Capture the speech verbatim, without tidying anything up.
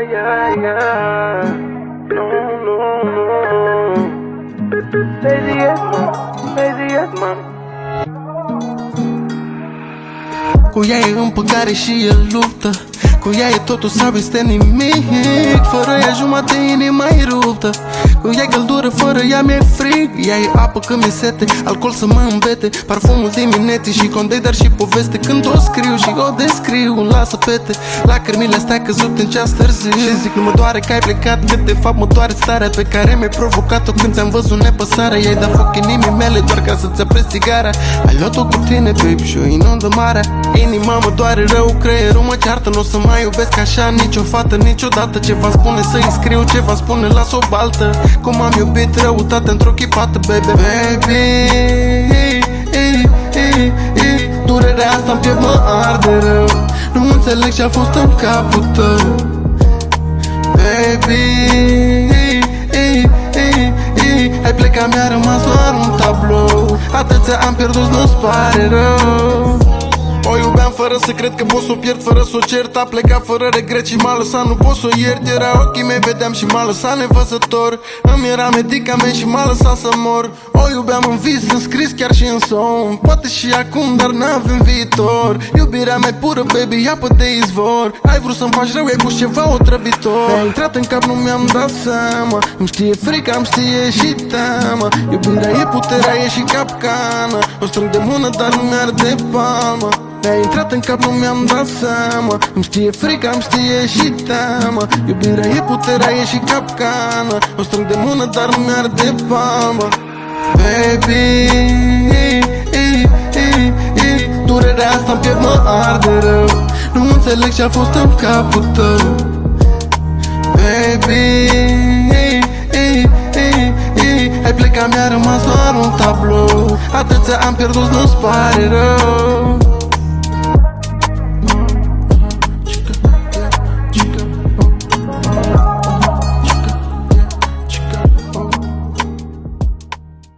yeah, yeah. No, no, no. Lazy yes, man. Lazy yes, man. Cu ea e împăcare și el luptă. Cu ea e totul sau este nimic. Fără ea jumătate inima e ruptă. Cu ea e căldură, fără ea mi-e frig. Ea e apă când mi-e sete, alcool să mă îmbete, parfumul dimineții și condei, dar și poveste. Când o scriu și o descriu, îmi lasă pete lacrimile astea căzute în ceas târziu. Și zic nu mă doare că ai plecat, cât de fapt mă doare starea pe care mi-ai provocat-o când ți-am văzut nepăsarea. I-ai dat foc inimii mele doar ca să-ți apreci țigara. Ai luat-o cu tine, baby, și o inundă marea. Inima mă doare rău, creierul mă ceartă. Nu o să mai iubesc așa nicio fată niciodată. Ce va spune să-i scriu, ce va spune las o baltă. Cum am iubit răutate într-o chipată, baby. Baby, ei, ei, ei, ei. Durerea asta în piept mă arde rău. Nu înțeleg ce-a fost în capul tău. Baby, ei, ei, ei, ei. Ai plecat, mi-a rămas doar un tablou. Atâția am pierdut, nu-ți pare rău. O iubeam fără să cred că pot să o pierd, fără să o cert. A plecat fără regret și m-a lăsat, nu pot să o iert. Era ochii mei, vedeam și m-a lăsat nevăzător. Îmi era medicament și m-a lăsat să mor. O iubeam în vis, în scris, chiar și în somn. Poate și acum, dar n-avem viitor. Iubirea mai pură, baby, apă de izvor. Ai vrut să-mi faci rău, ai pus ceva otrăvitor. Mi-a intrat în cap, nu mi-am dat seama. Îmi știe frica, îmi știe și teama. Iubirea e puterea, e și capcană. O strâng de mână, dar nu mi-arde palma. Mi-a intrat în cap, nu mi-am dat seama. Îmi știe frica, îmi știe și teama. Iubirea e puterea, e și capcană. O strâng de mână, dar nu mi-arde palma. Baby, ei, ei, ei, ei. Durerea asta în piept mă arde rău. Nu înțeleg ce-a fost în capul tău. Baby, ei, ei, ei, ei. Ai plecat, mi-a rămas doar un tablou. Atâția am pierdut, nu-ți pare rău.